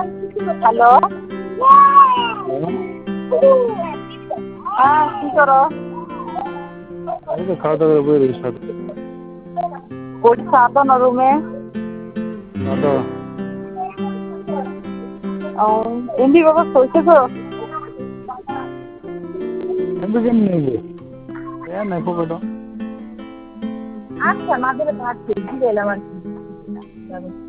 Hello, হ্যাঁ কি করো? আমি তো খাওয়া দাওয়া করে বেরিয়েছি সাথে। কোটি সাতো না রুমে? সাদা এমবি বাবা কইছো? এমনি কেমনি নেবো? নাই পকেটও। আচ্ছা মাঝে ভাত খেয়ে গেলাম আর কি।